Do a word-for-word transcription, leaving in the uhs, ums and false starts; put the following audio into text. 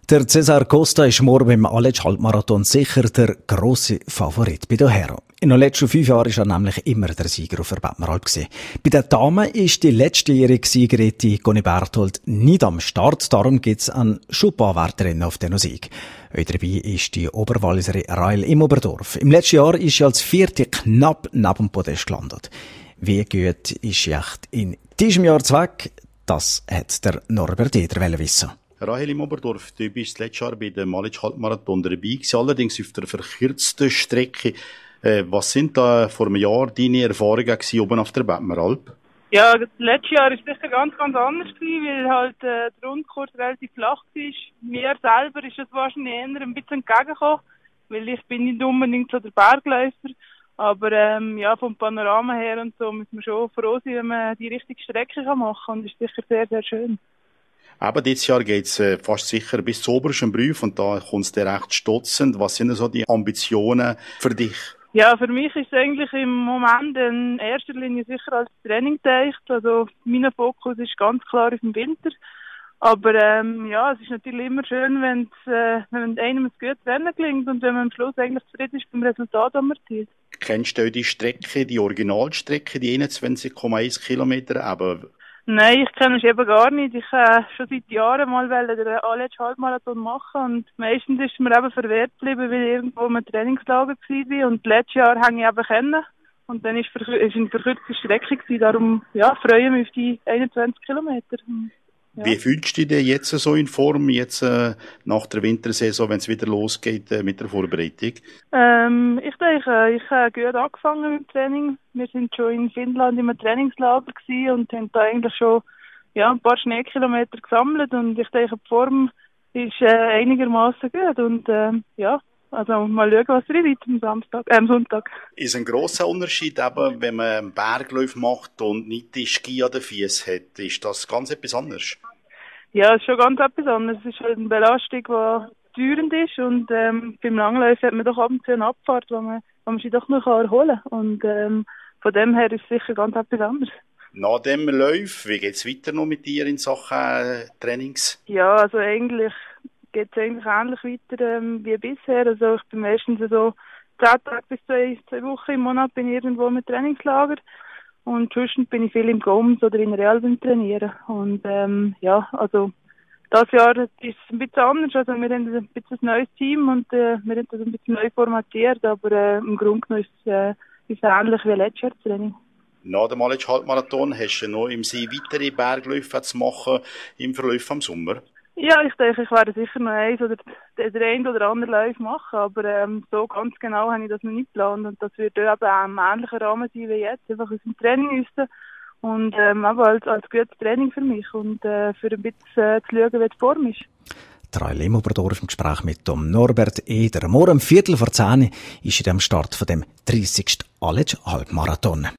Der Cesar Costa ist morgen beim Aletsch-Halbmarathon sicher der grosse Favorit bei den Herren. In den letzten fünf Jahren war er nämlich immer der Sieger auf der Badmeralp gewesen. Bei den Damen ist die letztjährige Siegerin Conny Berthold nicht am Start. Darum gibt es ein schon ein paar Werterinnen auf diesen Sieg. Heute dabei ist die Oberwalliserin Rael im Oberdorf. Im letzten Jahr ist sie als Vierte knapp neben dem Podest gelandet. Wie gut ist sie echt in diesem Jahr weg? Das hat der Norbert Eder wissen. Rahel im Oberdorf, du bist letztes Jahr bei dem Aletsch-Halbmarathon dabei gewesen, allerdings auf der verkürzten Strecke. Äh, was sind da vor einem Jahr deine Erfahrungen gewesen, oben auf der Badmeralp? Ja, das letzte Jahr war sicher ganz, ganz anders gewesen, weil halt äh, der Rundkurs relativ flach war. Mir selber ist es wahrscheinlich eher ein bisschen entgegengekommen, weil ich bin nicht unbedingt so der Bergläufer. Aber ähm, ja, vom Panorama her und so müssen wir schon froh sein, wenn man die richtige Strecke machen kann. Und das ist sicher sehr, sehr schön. Aber dieses Jahr geht's äh, fast sicher bis zum obersten Brief und da kommt's dir recht stotzend. Was sind so die Ambitionen für dich? Ja, für mich ist es eigentlich im Moment in erster Linie sicher als Training gedacht. Also mein Fokus ist ganz klar auf dem Winter. Aber ähm, ja, es ist natürlich immer schön, wenn äh, wenn einem ein gutes Rennen gelingt und wenn man am Schluss eigentlich zufrieden ist beim Resultat, das man erzielt. Kennst du die Strecke, die Originalstrecke, die einundzwanzig Komma eins Kilometer? Aber Nein, ich kenne es eben gar nicht. Ich äh, schon seit Jahren mal den Aletsch-Halbmarathon machen und meistens ist mir eben verwehrt geblieben, weil ich irgendwo im Trainingslager war und letztes Jahr habe ich eben kennen und dann ist es eine verkürzte Strecke gewesen. Darum ja, freue ich mich auf die einundzwanzig Kilometer. Ja. Wie fühlst du dich denn jetzt so in Form, jetzt äh, nach der Wintersaison, wenn es wieder losgeht äh, mit der Vorbereitung? Ähm, ich denke, ich habe gut angefangen mit dem Training. Wir sind schon in Finnland im Trainingslager gewesen und haben da eigentlich schon ja, ein paar Schneekilometer gesammelt und ich denke, die Form ist äh, einigermaßen gut und äh, ja, also mal schauen, was reinliegt am Samstag, äh, am Sonntag. Ist ein grosser Unterschied, eben, wenn man einen Berglauf macht und nicht die Ski an den Füßen hat, ist das ganz etwas anderes? Ja, es ist schon ganz etwas anderes. Es ist halt eine Belastung, die teuernd ist und ähm, beim Langlauf hat man doch ab und zu eine Abfahrt, wo man, wo man sich doch noch erholen kann. Und ähm, von dem her ist es sicher ganz etwas anderes. Nach dem Lauf, wie geht es weiter noch mit dir in Sachen äh, Trainings? Ja, also eigentlich geht es eigentlich ähnlich weiter ähm, wie bisher. Also ich bin meistens so zehn Tage bis zwei, zwei Wochen im Monat bin ich irgendwo mit Trainingslager. Und zwischen bin ich viel im Goms oder in Real beim Trainieren. Und ähm, ja, also das Jahr ist es ein bisschen anders. Also wir haben ein bisschen ein neues Team und äh, wir haben das ein bisschen neu formatiert, aber äh, im Grunde genommen ist es, äh, ist es ähnlich wie letztes Jahr Training. Nach dem Aletsch-Halbmarathon hast du noch im See weitere Bergläufe zu machen im Verlauf am Sommer? Ja, ich denke, ich werde sicher noch eins oder den einen oder anderen Lauf machen, aber ähm, so ganz genau habe ich das noch nicht geplant und das wird eben ein ähnlicher Rahmen sein wie jetzt, einfach aus dem Training raus und ähm, aber als, als gutes Training für mich und äh, für ein bisschen äh, zu schauen, wie die Form ist. Rael im Oberdorf im Gespräch mit dem Norbert Eder. Morgen um Viertel vor zehn ist er am Start von dem dreißigsten Aletsch-Halbmarathon.